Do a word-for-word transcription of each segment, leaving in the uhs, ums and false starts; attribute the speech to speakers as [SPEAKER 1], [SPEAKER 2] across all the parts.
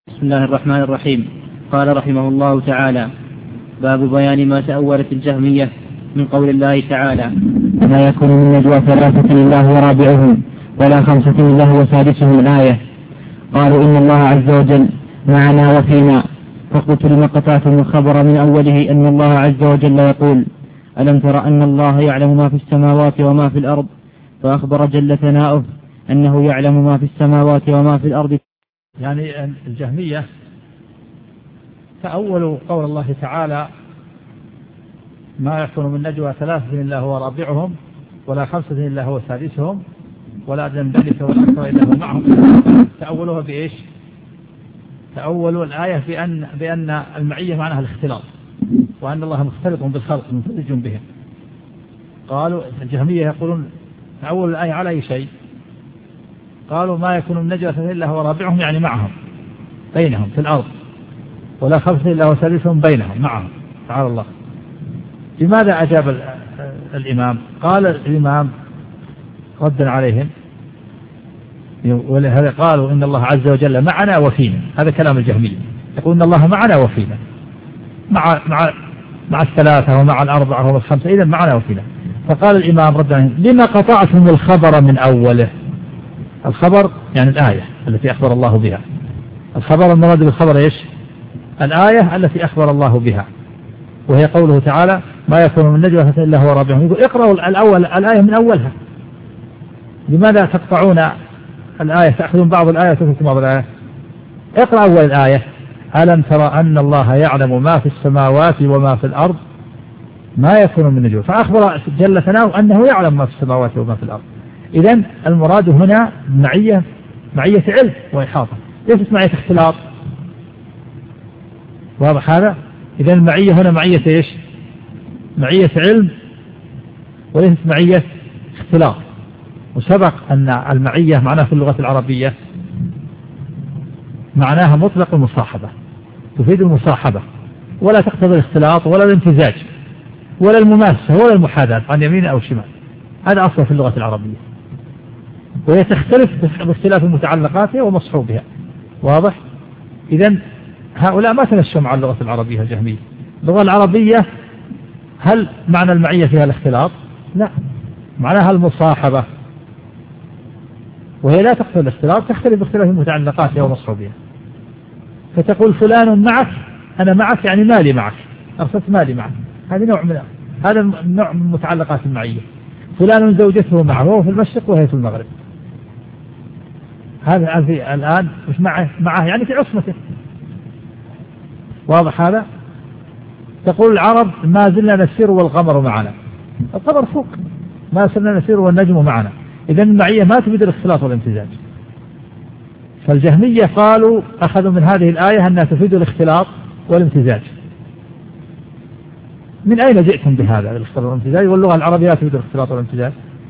[SPEAKER 1] بسم الله الرحمن الرحيم. قال رحمه الله تعالى: باب بيان ما تأولت الجهمية من قول الله تعالى:
[SPEAKER 2] ما يكون من نجوى ثلاثة إلا هو رابعهم ولا خمسة إلا هو سادسهم الآية. قالوا إن الله عز وجل معنا وفينا، فقلت لما قطعتم الخبر من أوله أن الله عز وجل يقول: ألم تر أن الله يعلم ما في السماوات وما في الأرض، فأخبر جل ثناؤه أنه يعلم ما في السماوات وما في الأرض.
[SPEAKER 3] يعني الجهمية تأولوا قول الله تعالى: ما يكون من نجوى ثلاثة إلا هو رابعهم ولا خمسة إلا هو سادسهم ولا أدنى من ذلك ولا أكثر إلا هو معهم. تأولوها بإيش؟ تأولوا الآية بأن, بأن المعية معناها الاختلاط، وأن الله مختلط بالخلق منفرج بهم. قالوا الجهمية يقولون تأول الآية على أي شيء؟ قالوا ما يكون من نجوى ثلاثة إلا هو رابعهم، يعني معهم بينهم في الأرض، ولا خمسة إلا هو سادسهم بينهم معهم. تعالى الله. لماذا أجاب الإمام؟ قال الإمام ردا عليهم، ولهذا قالوا إن الله عز وجل معنا وفينا. هذا كلام الجهمية، يقول إن الله معنا وفينا، مع مع مع الثلاثة ومع الأربعة ومع الخمسة، إذا معنا وفينا. فقال الإمام ردا عليهم: لما قطعتم الخبر من أوله؟ الخبر يعني الآية التي أخبر الله بها. الخبر المراد بالخبر إيش؟ الآية التي أخبر الله بها، وهي قوله تعالى: ما يكون من نجوى ثلاثة إلا هو رابعهم. يقول اقرأوا الأول الآية من أولها. لماذا تقطعون الآية، تأخذون بعض الآية وتتركون بعض الآية؟ اقرأ أول الآية: ألم ترى أن الله يعلم ما في السماوات وما في الأرض ما يكون من نجوى. فأخبر جل ثناؤه أنه يعلم ما في السماوات وما في الأرض. إذن المراد هنا معية معية علم وإحاطة، ليست معية اختلاط. واضح هذا؟ إذن المعية هنا معية إيش؟ معية علم وليست معية اختلاط. وسبق أن المعية معناها في اللغة العربية معناها مطلق المصاحبة، تفيد المصاحبة ولا تقتضي الاختلاط ولا الامتزاج ولا المماسة ولا المحاذاة عن يمين أو شمال. هذا أصلا في اللغة العربية، وهي تختلف باختلاف متعلقاتها ومصحوبها. واضح؟ إذن هؤلاء ما تنشوا مع اللغة العربية الجهمية. اللغة العربية هل معنى المعية فيها الاختلاط؟ لا، معناها المصاحبة، وهي لا تقتضي الاختلاط، تختلف باختلاف متعلقاتها ومصحوبها. فتقول فلان معك، أنا معك يعني مالي معك، أرسلت مالي معك. هذا نوع من هذا نوع من متعلقات المعية. فلان زوجته معه وهو في المشرق وهي في المغرب. هذا الآن مش معه معه يعني في عصمته. واضح هذا؟ تقول العرب: ما زلنا نسير والقمر معنا. القمر فوق، ما زلنا نسير والنجم معنا. إذن المعية ما تفيد الاختلاط والامتزاج. فالجهمية قالوا أخذوا من هذه الآية أنها تفيد الاختلاط والامتزاج. من أين جئتم بهذا الاختلاط والامتزاج واللغة العربية تفيد الاختلاط والامتزاج؟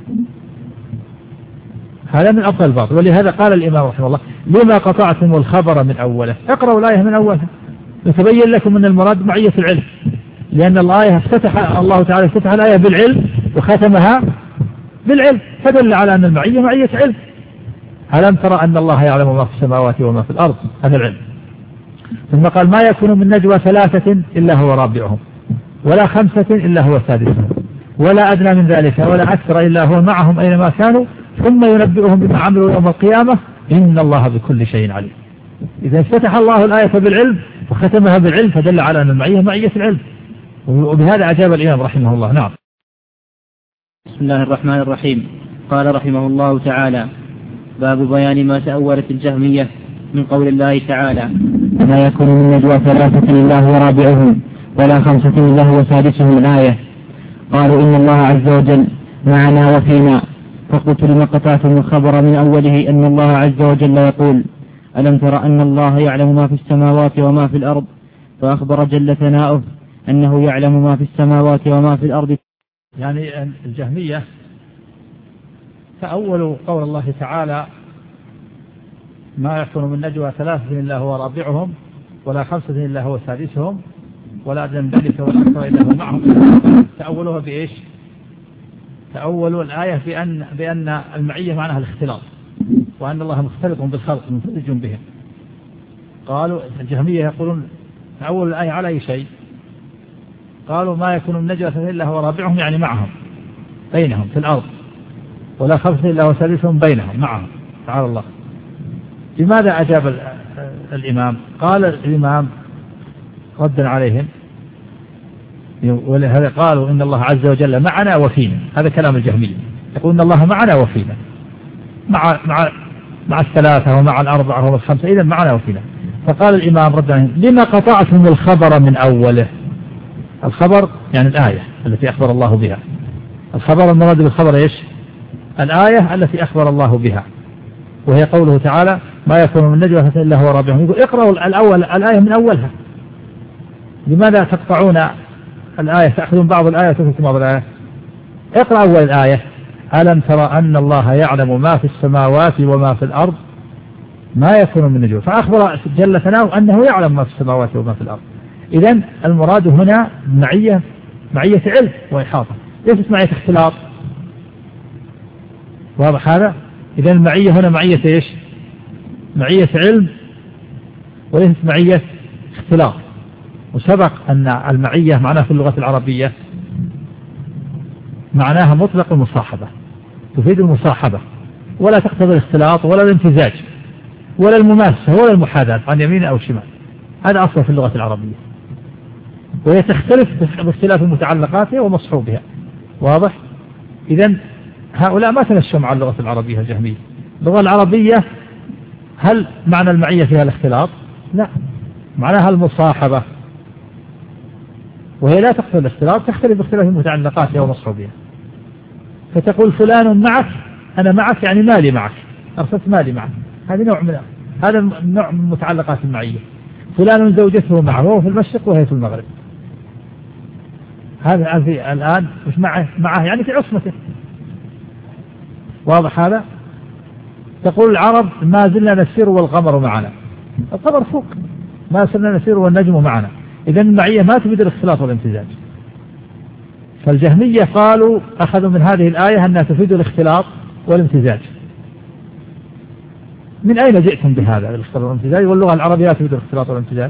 [SPEAKER 3] هذا من أفضل الباطل. ولهذا قال الإمام رحمه الله: لما قطعتم الخبر من أوله؟ اقرأوا الآية من أولها يتبين لكم أن المراد معية العلم، لأن الآية افتتح الله تعالى افتتح الآية بالعلم وختمها بالعلم، فدل على أن المعية معية علم. ألم ترى أن الله يعلم ما في السماوات وما في الأرض، هذا العلم. ثم قال: ما يكون من نجوى ثلاثة إلا هو رابعهم ولا خمسة إلا هو سادسهم ولا أدنى من ذلك ولا أكثر إلا هو معهم أينما كانوا ثم ينبئهم بما عملوا يوم القيامة إن الله بكل شيء عليم. إذا افتتح الله الآية بالعلم وختمها بالعلم فدل على أن المعية معية العلم. وبهذا أجاب الإمام رحمه الله. نعم.
[SPEAKER 1] بسم الله الرحمن الرحيم. قال رحمه الله تعالى: باب بيان ما تأولت الجهمية من قول الله تعالى:
[SPEAKER 2] ما يكون من نجوى ثلاثة إلا هو رابعهم ولا خمسة إلا هو سادسهم الآية. قالوا إن الله عز وجل معنا وفينا، فقلت لما قطعتم الخبر من أوله أن الله عز وجل يقول: ألم تر أن الله يعلم ما في السماوات وما في الأرض، فأخبر جل ثناؤه أنه يعلم ما في السماوات وما في الأرض.
[SPEAKER 3] يعني الجهمية تأولوا قول الله تعالى: ما يكون من نجوى ثلاثة إلا هو رابعهم ولا خمسة إلا هو سادسهم ولا أدنى من ذلك ولا أكثر إلا هو معهم. تأولوها بإيش؟ تأولوا الآية بأن, بأن المعية معناها الاختلاط، وأن الله مختلط بالخلق منفرج بهم. قالوا الجهمية يقولون أول الآية على أي شيء؟ قالوا ما يكون من نجوى إلا هو رابعهم، يعني معهم بينهم في الأرض، ولا خمسة إلا هو سادسهم بينهم معهم. تعالى الله. لماذا أجاب الإمام؟ قال الإمام ردا عليهم، ولهذا قالوا إن الله عز وجل معنا وفينا. هذا كلام الجهمية، يقول إن الله معنا وفينا، مع مع مع الثلاثة ومع الأربعة ومع الخمسة، إذا معنا وفينا. فقال الإمام ردا عليهم لما قطعتم الخبر من أوله؟ الخبر يعني الآية التي أخبر الله بها. الخبر المراد بالخبر إيش؟ الآية التي أخبر الله بها، وهي قوله تعالى ما يكون من نجوى إلا هو رابعهم. يقول اقرأوا الأول الآية من أولها. لماذا تقطعون الآية، تأخذون بعض الآية وتتركون بعض الآية؟ اقرأ أول الآية ألم ترى أن الله يعلم ما في السماوات وما في الأرض ما يكون من نجوى، فأخبر جل ثناؤه أنه يعلم ما في السماوات وما في الأرض. إذن المراد هنا معية معية علم وإحاطة، ليست معية اختلاط. واضح هذا؟ إذن المعية هنا معية إيش؟ معية علم وليست معية اختلاط. وسبق أن المعية معناها في اللغة العربية معناها مطلق المصاحبة، تفيد المصاحبة ولا تقتضي الاختلاط ولا الامتزاج ولا المماسة ولا المحاذاة عن يمين أو شمال. هذا أصلا في اللغة العربية، وهي تختلف باختلاف متعلقاتها ومصحوبها. واضح؟ إذن هؤلاء ما تمشوا مع اللغة العربية الجهمية. اللغة العربية هل معنى المعية فيها الاختلاط؟ لا، معناها المصاحبة، وهي لا تقتضي الاختلاط، تختلف باختلاف متعلقاتها ومصحوبها. فتقول فلان معك، أنا معك يعني مالي معك، أرسلت مالي معك، هذا نوع من هذا النوع من متعلقات المعية. فلان زوجته معه وهو في المشرق وهي في المغرب، هذا الآن مش معه معه يعني في عصمته. واضح هذا؟ تقول العرب ما زلنا نسير والقمر معنا، القمر فوق، ما زلنا نسير والنجم معنا. إذن المعية ما تفيد الاختلاط والامتزاج. فالجهمية قالوا أخذوا من هذه الآية أنها تفيد الاختلاط والامتزاج. من أين جئتم بهذا الاختلاط والامتزاج واللغة العربية تفيد الاختلاط والامتزاج؟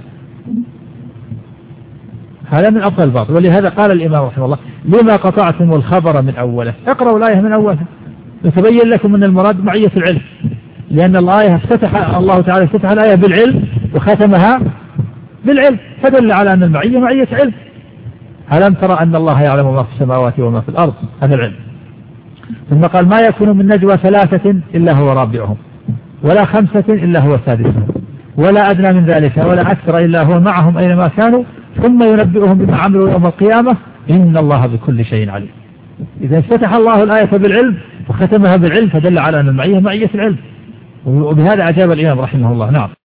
[SPEAKER 3] هذا من أبطل الباطل. ولهذا قال الإمام رحمه الله لما قطعتم الخبر من أوله؟ اقرأوا الآية من أولها يتبين لكم أن المراد معية العلم، لأن الآية افتتح الله تعالى افتتح الآية بالعلم وختمها بالعلم، فدل على أن المعية معية علم. ألم ترى أن الله يعلم ما في السماوات وما في الأرض، هذا العلم. ثم قال ما يكون من نجوى ثلاثة إلا هو رابعهم، ولا خمسة إلا هو سادسهم، ولا أدنى من ذلك ولا أكثر إلا هو معهم أينما كانوا ثم ينبئهم بما عملوا يوم القيامة إن الله بكل شيء عليم. إذا افتتح الله الآية بالعلم وختمها بالعلم فدل على أن المعية معية العلم. وبهذا أجاب الإمام رحمه الله. نعم.